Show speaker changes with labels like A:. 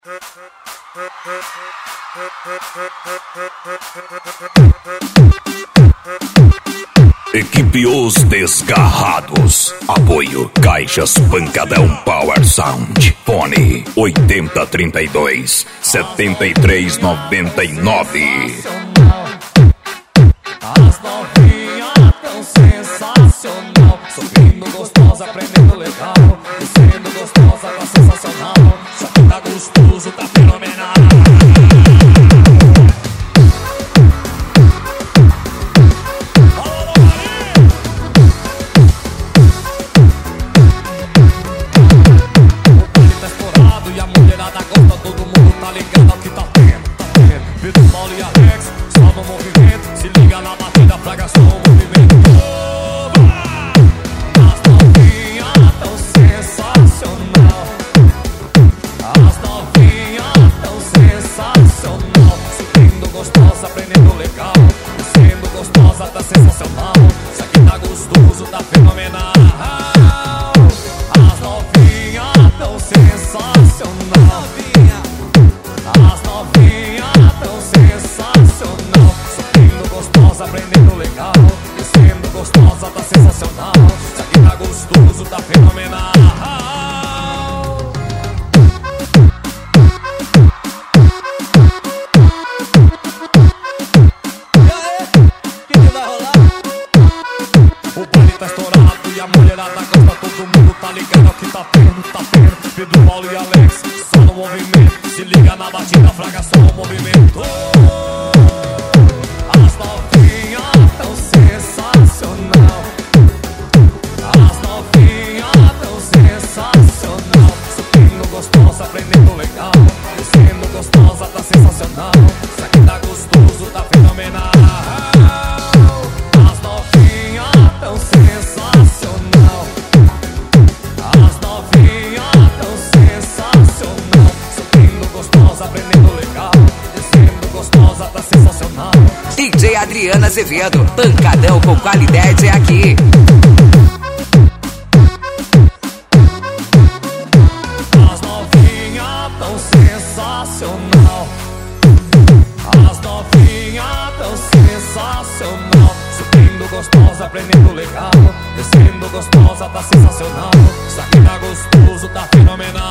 A: Equipe Os Desgarrados. Apoio Caixas Pancadão Power Sound. Fone 8032 7399.
B: As novinhas tão sensacional, subindo gostosa, aprendendo legal, descendo gostosa, tá sensacional. Só que tá gostoso, tá fenomenal. O baile tá estourado e a mulherada gosta, todo mundo tá ligado ao que tá tendo, tá tendo. Vitor, Paulo e Alex, só no movimento. Se liga na batida, fraga só o movimento. As novinhas tão sensacional. As novinhas tão sensacional. Subindo gostosa, aprendendo legal, descendo gostosa, tá sensacional. Isso aqui tá gostoso, tá fenomenal. As novinhas tão sensacional. As novinhas tão sensacional. Subindo gostosa, aprendendo legal, descendo gostosa, tá sensacional. Isso aqui tá gostoso, tá fenomenal. Que vai rolar? O baile tá estourado e a mulherada gosta, todo mundo tá ligado ao que tá tendo, tá tendo. Pedro, Paulo e Alex, só no movimento. Se liga na batida, fraga só o movimento. As novinhas tão sensacional. As novinhas tão sensacional. Subindo gostosa, aprendendo legal, descendo gostosa, tá sensacional. Isso aqui tá gostoso, tá fenomenal. As novinhas tão sensacional. As novinhas tão sensacional. Subindo gostosa, aprendendo legal, descendo gostosa, tá sensacional.
C: DJ Adriana Azevedo, pancadão com qualidade é aqui.
B: As novinhas tão sensacional. As novinhas tão sensacional. Subindo gostosa, aprendendo legal, descendo gostosa, tá sensacional. Isso aqui tá gostoso, tá fenomenal.